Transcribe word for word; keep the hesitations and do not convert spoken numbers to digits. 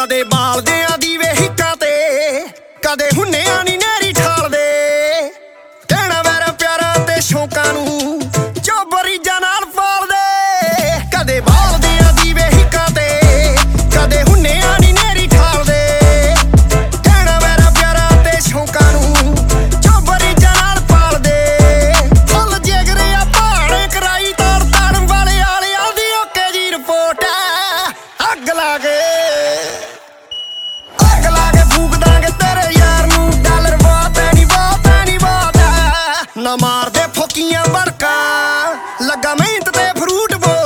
ਕਦੇ ਬਾਲਦਿਆਂ ਦੀ ਵੇ ਹਿੱਕਾਂ ਤੇ, ਕਦੇ ਹੁੰਨਿਆਂ ਨੀ ਨਹਿਰੀ ਠਾਲਦੇ। ਕਹਿਣਾ ਵੈਰਾ ਪਿਆਰਾ ਤੇ ਸ਼ੌਕਾਂ ਨੂੰ ਜੋ ਬਰੀਜਾਂ ਨਾਲ ਪਾਲਦੇ। ਕਦੇ ਬਾਲਦਿਆਂ ਦੀ ਵੇ ਹਿੱਕਾਂ ਤੇ, ਕਦੇ ਹੁੰਨਿਆਂ ਨੀ ਨਹਿਰੀ ਠਾਲਦੇ। ਕਹਿਣਾ ਵੈਰਾ ਪਿਆਰਾ ਤੇ ਸ਼ੌਕਾਂ ਨੂੰ ਜੋ ਬਰੀਜਾਂ ਨਾਲ ਪਾਲਦੇ। ਫੁੱਲ ਜਿਗਰੇ ਆ ਭਾਣੇ ਕਰਾਈ ਤਾੜ ਤਾੜਨ ਵਾਲੇ ਆਲਿਆਂ ਦੀ ਓਕੇ ਜੀ ਰਿਪੋਰਟ ਐ। ਅੱਗ ਲਾ ਕੇ ਅੱਗ ਲਾ ਕੇ ਫੂਕ ਦਾਂਗੇ ਤੇਰੇ ਯਾਰ ਨੂੰ। ਡਾਲਰ ਬਹੁਤ ਐ ਨੀ ਬਹੁਤ ਐ ਨੀ ਬਹੁਤ ਐ। ਨਾ ਮਾਰਦੇ ਫੋਕੀਆਂ ਬੜਕਾ ਲੱਗਾ ਮਿਹਨਤ ਤੇ ਫਰੂਟ ਬੋ